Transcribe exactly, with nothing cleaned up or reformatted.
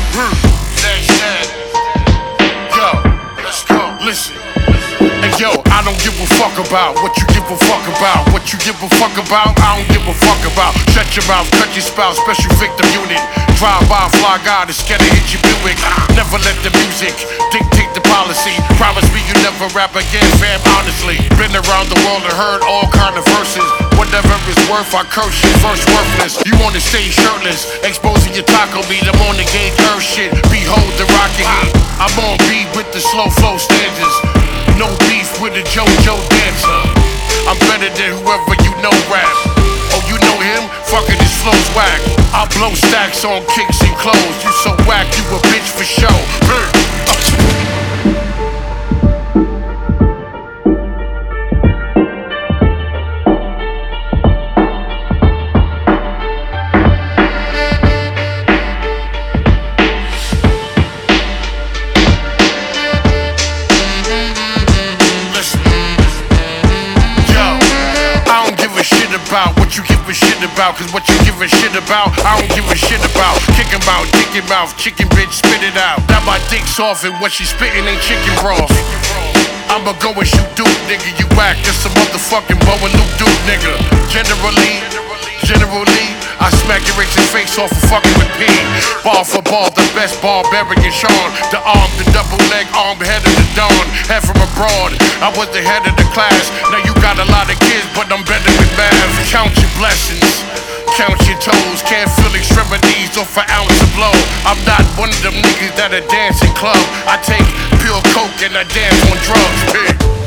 That's that. Yo, let's go. Listen. Hey yo, I don't give a fuck about what you give a fuck about. What you give a fuck about, I don't give a fuck about. Shut your mouth, cut your spout, special victim unit. Drive by, fly guy, the scatter hit your Buick. Never let the music dictate the policy. Promise me you never rap again, fam, honestly. Been around the world and heard all kind of verses. Whatever it's worth, I curse you first worthless. You wanna stay shirtless, exposing your taco meat. I'm on the gay earth shit, behold the rocket heat. I'm on beat with the slow flow standards. No beef with a JoJo dancer. I'm better than whoever you know rap. Oh, you know him? Fucking his flow's whack. I blow stacks on kicks and clothes. You so whack, you a bitch for show. About what you give a shit about, cause what you give a shit about, I don't give a shit about. Kick him out, dick him mouth, chicken bitch, spit it out. Now my dick's off and what she spitting ain't chicken broth. I'ma go and shoot Duke, nigga, you whack. That's a motherfucking Bo and Luke Duke, nigga. Generally, generally, I smack your racist face off for fucking with P. Ball for ball, the best barbarian Sean. The arm, the double leg, arm, head of the dawn. Head from abroad, I was the head of the class. Now you got a lot of kids, but I'm better with math. Count your blessings, count your toes. Can't feel extremities off an ounce of blow. I'm not one of them niggas that are dancing club. I take pure coke and I dance on drugs, bitch.